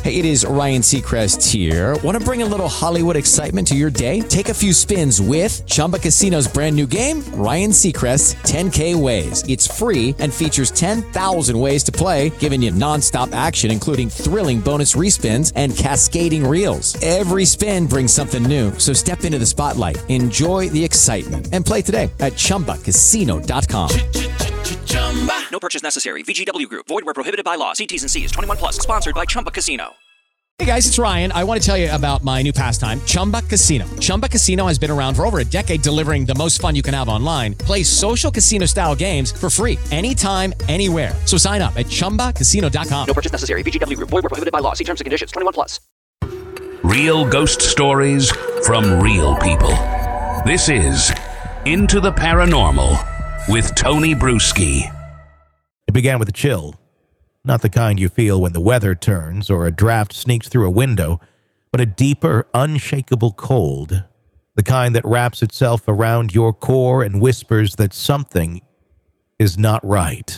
Hey, it is Ryan Seacrest here. Want to bring a little Hollywood excitement to your day? Take a few spins with Chumba Casino's brand new game, Ryan Seacrest's 10K Ways. It's free and features 10,000 ways to play, giving you nonstop action, including thrilling bonus respins and cascading reels. Every spin brings something new, so step into the spotlight, enjoy the excitement, and play today at ChumbaCasino.com. No purchase necessary. VGW Group. Void where prohibited by law. See T's and C's. 21 plus. Sponsored by Chumba Casino. Hey guys, it's Ryan. I want to tell you about my new pastime, Chumba Casino. Chumba Casino has been around for over a decade, delivering the most fun you can have online. Play social casino-style games for free anytime, anywhere. So sign up at ChumbaCasino.com. No purchase necessary. VGW Group. Void where prohibited by law. See terms and conditions. 21 plus. Real ghost stories from real people. This is Into the Paranormal with Tony Bruschi. It began with a chill. Not the kind you feel when the weather turns or a draft sneaks through a window, but a deeper, unshakable cold. The kind that wraps itself around your core and whispers that something is not right.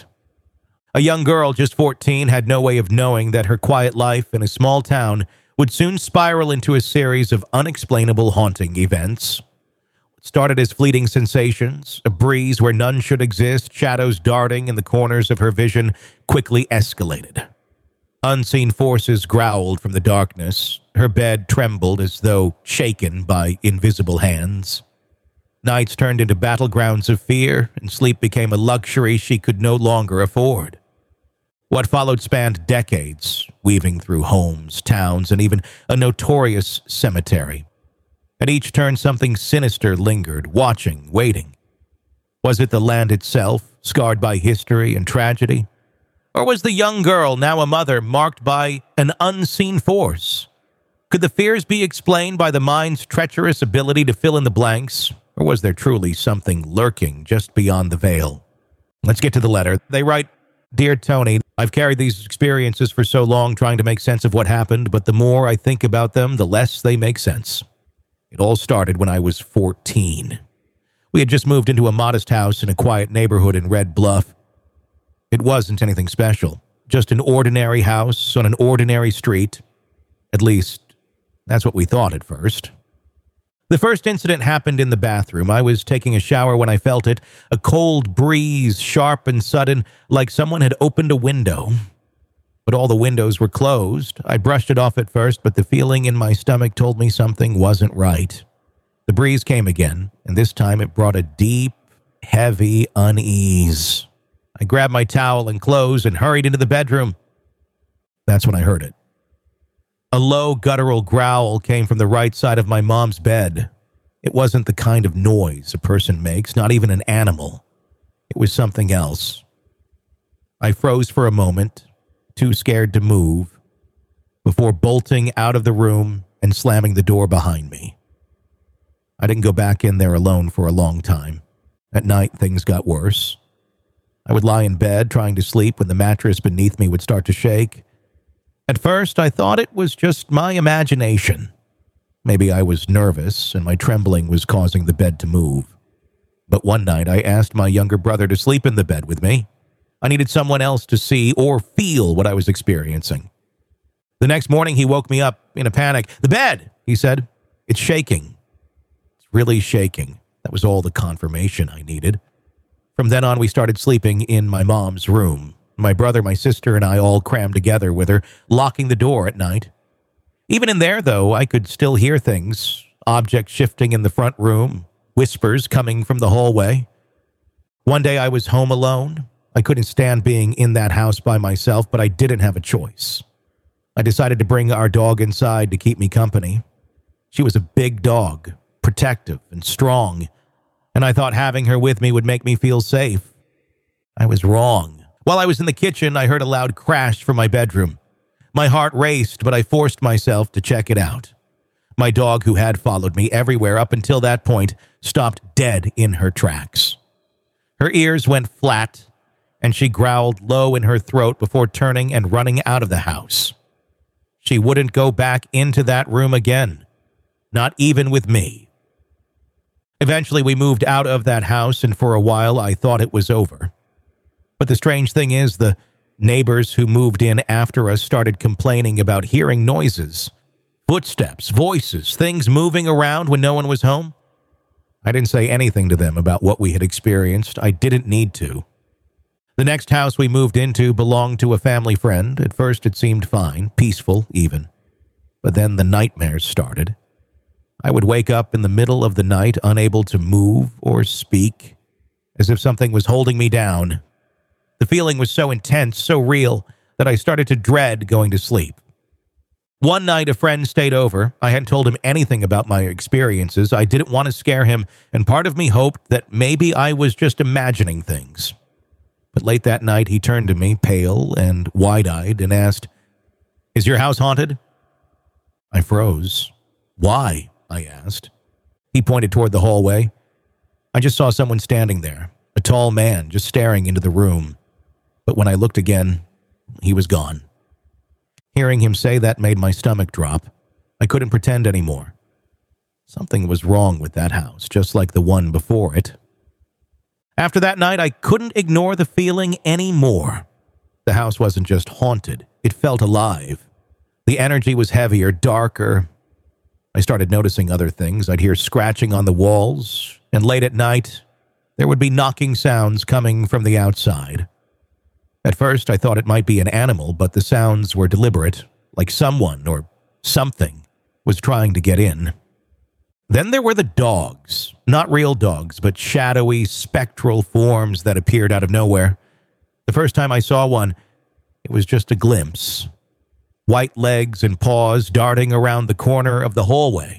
A young girl, just 14, had no way of knowing that her quiet life in a small town would soon spiral into a series of unexplainable haunting events. Started as fleeting sensations, a breeze where none should exist, shadows darting in the corners of her vision, quickly escalated. Unseen forces growled from the darkness. Her bed trembled as though shaken by invisible hands. Nights turned into battlegrounds of fear, and sleep became a luxury she could no longer afford. What followed spanned decades, weaving through homes, towns, and even a notorious cemetery. At each turn, something sinister lingered, watching, waiting. Was it the land itself, scarred by history and tragedy? Or was the young girl, now a mother, marked by an unseen force? Could the fears be explained by the mind's treacherous ability to fill in the blanks? Or was there truly something lurking just beyond the veil? Let's get to the letter. They write, "Dear Tony, I've carried these experiences for so long trying to make sense of what happened, but the more I think about them, the less they make sense. It all started when I was 14. We had just moved into a modest house in a quiet neighborhood in Red Bluff. It wasn't anything special, just an ordinary house on an ordinary street. At least, that's what we thought at first. The first incident happened in the bathroom. I was taking a shower when I felt it, a cold breeze, sharp and sudden, like someone had opened a window. But all the windows were closed. I brushed it off at first, but the feeling in my stomach told me something wasn't right. The breeze came again, and this time it brought a deep, heavy unease. I grabbed my towel and clothes and hurried into the bedroom. That's when I heard it. A low, guttural growl came from the right side of my mom's bed. It wasn't the kind of noise a person makes, not even an animal. It was something else. I froze for a moment, too scared to move, before bolting out of the room and slamming the door behind me. I didn't go back in there alone for a long time. At night, things got worse. I would lie in bed trying to sleep when the mattress beneath me would start to shake. At first, I thought it was just my imagination. Maybe I was nervous and my trembling was causing the bed to move. But one night, I asked my younger brother to sleep in the bed with me. I needed someone else to see or feel what I was experiencing. The next morning, he woke me up in a panic. "The bed," he said. "It's shaking. It's really shaking." That was all the confirmation I needed. From then on, we started sleeping in my mom's room. My brother, my sister, and I all crammed together with her, locking the door at night. Even in there, though, I could still hear things. Objects shifting in the front room, whispers coming from the hallway. One day I was home alone. I couldn't stand being in that house by myself, but I didn't have a choice. I decided to bring our dog inside to keep me company. She was a big dog, protective and strong, and I thought having her with me would make me feel safe. I was wrong. While I was in the kitchen, I heard a loud crash from my bedroom. My heart raced, but I forced myself to check it out. My dog, who had followed me everywhere up until that point, stopped dead in her tracks. Her ears went flat, and she growled low in her throat before turning and running out of the house. She wouldn't go back into that room again, not even with me. Eventually, we moved out of that house, and for a while, I thought it was over. But the strange thing is, the Neighbors who moved in after us started complaining about hearing noises, footsteps, voices, things moving around when no one was home. I didn't say anything to them about what we had experienced. I didn't need to. The next house we moved into belonged to a family friend. At first it seemed fine, peaceful even. But then the nightmares started. I would wake up in the middle of the night, unable to move or speak, as if something was holding me down. The feeling was so intense, so real, that I started to dread going to sleep. One night, a friend stayed over. I hadn't told him anything about my experiences. I didn't want to scare him, and part of me hoped that maybe I was just imagining things. But late that night, he turned to me, pale and wide-eyed, and asked, "Is your house haunted?" I froze. "Why?" I asked. He pointed toward the hallway. I just saw someone standing there, a tall man just staring into the room. But when I looked again, he was gone. Hearing him say that made my stomach drop. I couldn't pretend anymore. Something was wrong with that house, just like the one before it. After that night, I couldn't ignore the feeling anymore. The house wasn't just haunted, it felt alive. The energy was heavier, darker. I started noticing other things. I'd hear scratching on the walls, and late at night, there would be knocking sounds coming from the outside. At first, I thought it might be an animal, but the sounds were deliberate, like someone or something was trying to get in. Then there were the dogs. Not real dogs, but shadowy, spectral forms that appeared out of nowhere. The first time I saw one, it was just a glimpse. White legs and paws darting around the corner of the hallway.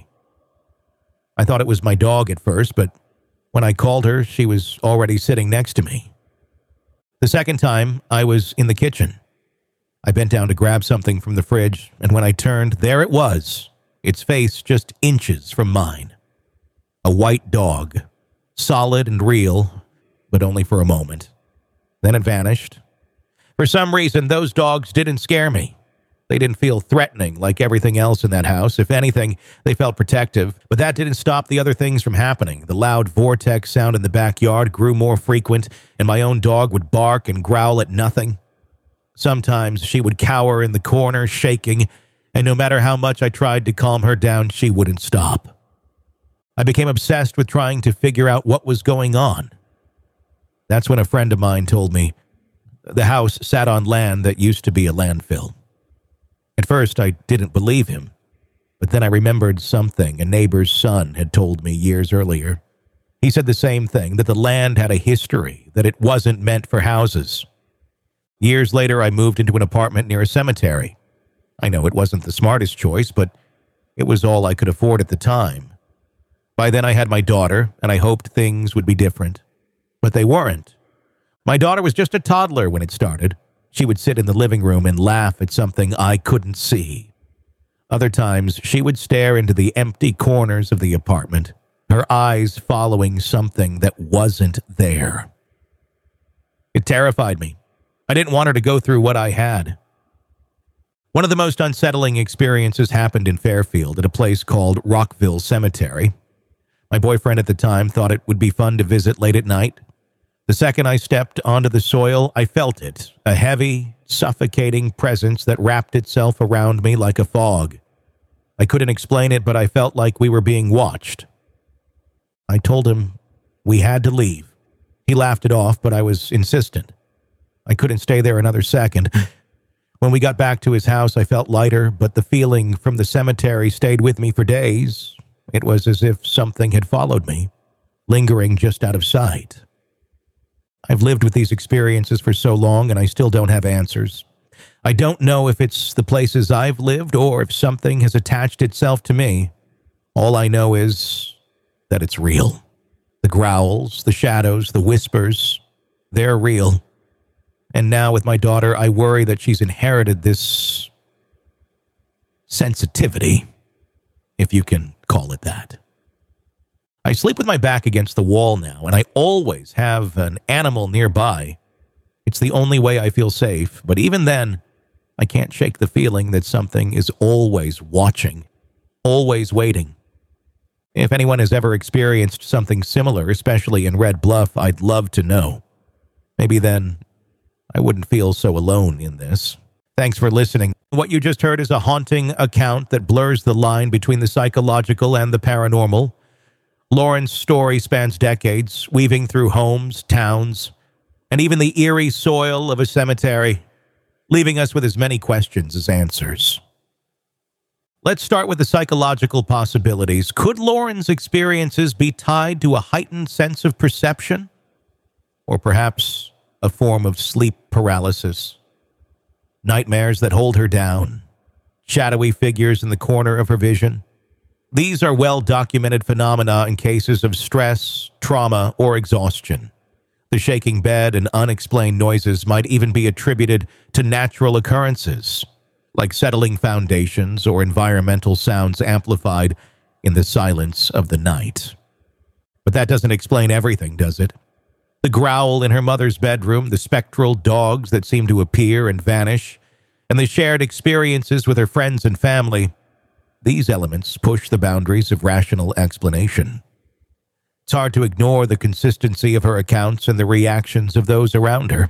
I thought it was my dog at first, but when I called her, she was already sitting next to me. The second time, I was in the kitchen. I bent down to grab something from the fridge, and when I turned, there it was, its face just inches from mine. A white dog, solid and real, but only for a moment. Then it vanished. For some reason, those dogs didn't scare me. They didn't feel threatening like everything else in that house. If anything, they felt protective, but that didn't stop the other things from happening. The loud vortex sound in the backyard grew more frequent, and my own dog would bark and growl at nothing. Sometimes she would cower in the corner, shaking, and no matter how much I tried to calm her down, she wouldn't stop. I became obsessed with trying to figure out what was going on. That's when a friend of mine told me the house sat on land that used to be a landfill. At first, I didn't believe him, but then I remembered something a neighbor's son had told me years earlier. He said the same thing, that the land had a history, that it wasn't meant for houses. Years later, I moved into an apartment near a cemetery. I know it wasn't the smartest choice, but it was all I could afford at the time. By then, I had my daughter, and I hoped things would be different. But they weren't. My daughter was just a toddler when it started. She would sit in the living room and laugh at something I couldn't see. Other times, she would stare into the empty corners of the apartment, her eyes following something that wasn't there. It terrified me. I didn't want her to go through what I had. One of the most unsettling experiences happened in Fairfield at a place called Rockville Cemetery. My boyfriend at the time thought it would be fun to visit late at night. The second I stepped onto the soil, I felt it, a heavy, suffocating presence that wrapped itself around me like a fog. I couldn't explain it, but I felt like we were being watched. I told him we had to leave. He laughed it off, but I was insistent. I couldn't stay there another second. When we got back to his house, I felt lighter, but the feeling from the cemetery stayed with me for days. It was as if something had followed me, lingering just out of sight. I've lived with these experiences for so long, and I still don't have answers. I don't know if it's the places I've lived or if something has attached itself to me. All I know is that it's real. The growls, the shadows, the whispers, they're real. And now with my daughter, I worry that she's inherited this sensitivity, if you can call it that. I sleep with my back against the wall now, and I always have an animal nearby. It's the only way I feel safe, but even then, I can't shake the feeling that something is always watching, always waiting. If anyone has ever experienced something similar, especially in Red Bluff, I'd love to know. Maybe then I wouldn't feel so alone in this. Thanks for listening. What you just heard is a haunting account that blurs the line between the psychological and the paranormal. Lauren's story spans decades, weaving through homes, towns, and even the eerie soil of a cemetery, leaving us with as many questions as answers. Let's start with the psychological possibilities. Could Lauren's experiences be tied to a heightened sense of perception? Or perhaps a form of sleep paralysis? Nightmares that hold her down, shadowy figures in the corner of her vision. These are well-documented phenomena in cases of stress, trauma, or exhaustion. The shaking bed and unexplained noises might even be attributed to natural occurrences, like settling foundations or environmental sounds amplified in the silence of the night. But that doesn't explain everything, does it? The growl in her mother's bedroom, the spectral dogs that seem to appear and vanish, and the shared experiences with her friends and family, these elements push the boundaries of rational explanation. It's hard to ignore the consistency of her accounts and the reactions of those around her.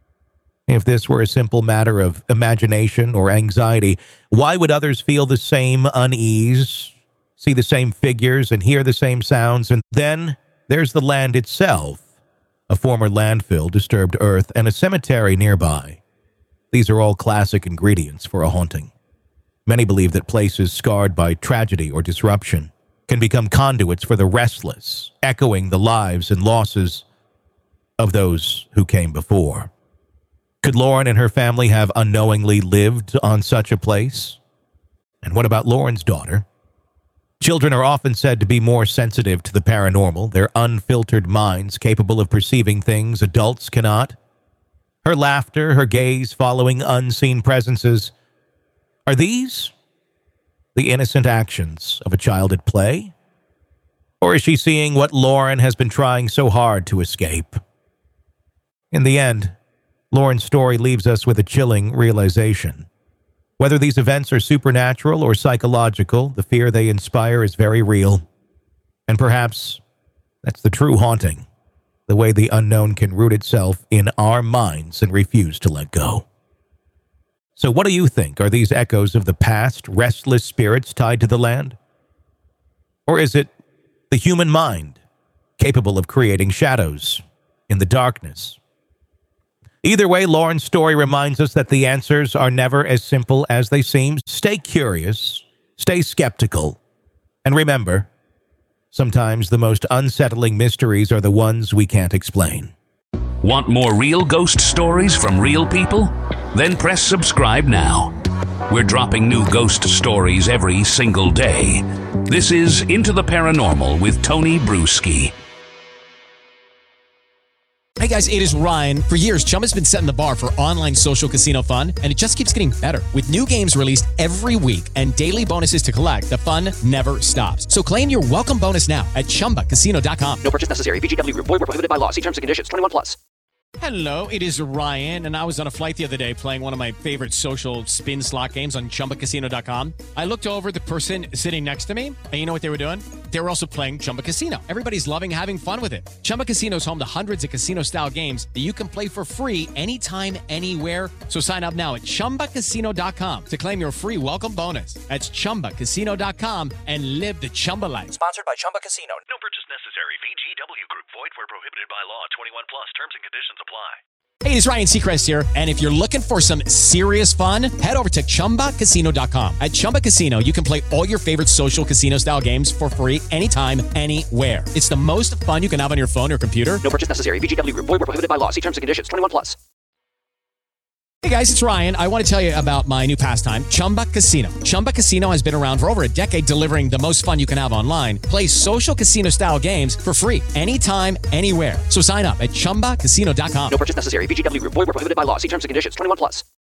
If this were a simple matter of imagination or anxiety, why would others feel the same unease, see the same figures, and hear the same sounds? And then there's the land itself, a former landfill, disturbed earth, and a cemetery nearby. These are all classic ingredients for a haunting. Many believe that places scarred by tragedy or disruption can become conduits for the restless, echoing the lives and losses of those who came before. Could Lauren and her family have unknowingly lived on such a place? And what about Lauren's daughter? Children are often said to be more sensitive to the paranormal, their unfiltered minds capable of perceiving things adults cannot. Her laughter, her gaze following unseen presences, are these the innocent actions of a child at play? Or is she seeing what Lauren has been trying so hard to escape? In the end, Lauren's story leaves us with a chilling realization. Whether these events are supernatural or psychological, the fear they inspire is very real. And perhaps that's the true haunting, the way the unknown can root itself in our minds and refuse to let go. So what do you think? Are these echoes of the past, restless spirits tied to the land? Or is it the human mind, capable of creating shadows in the darkness? Either way, Lauren's story reminds us that the answers are never as simple as they seem. Stay curious, stay skeptical, and remember, sometimes the most unsettling mysteries are the ones we can't explain. Want more real ghost stories from real people? Then press subscribe now. We're dropping new ghost stories every single day. This is Into the Paranormal with Tony Bruschi. Hey guys, it is Ryan. For years, Chumba's been setting the bar for online social casino fun, and it just keeps getting better. With new games released every week and daily bonuses to collect, the fun never stops. So claim your welcome bonus now at ChumbaCasino.com. No purchase necessary. VGW Group. Void where prohibited by law. See terms and conditions. 21+. Hello, it is Ryan, and I was on a flight the other day playing one of my favorite social spin slot games on ChumbaCasino.com. I looked over at the person sitting next to me, and you know what they were doing? They were also playing Chumba Casino. Everybody's loving having fun with it. Chumba Casino is home to hundreds of casino-style games that you can play for free anytime, anywhere. So sign up now at ChumbaCasino.com to claim your free welcome bonus. That's ChumbaCasino.com and live the Chumba life. Sponsored by Chumba Casino. No purchase necessary. VGW Group. Void where prohibited by law. 21+. Terms and conditions apply. Hey, it's Ryan Seacrest here, and if you're looking for some serious fun, head over to ChumbaCasino.com. At Chumba Casino, you can play all your favorite social casino-style games for free anytime, anywhere. It's the most fun you can have on your phone or computer. No purchase necessary. VGW Group. Void where prohibited by law. See terms and conditions. 21+. Hey guys, it's Ryan. I want to tell you about my new pastime, Chumba Casino. Chumba Casino has been around for over a decade, delivering the most fun you can have online. Play social casino-style games for free anytime, anywhere. So sign up at ChumbaCasino.com. No purchase necessary. VGW Group. Void where prohibited by law. See terms and conditions. 21+.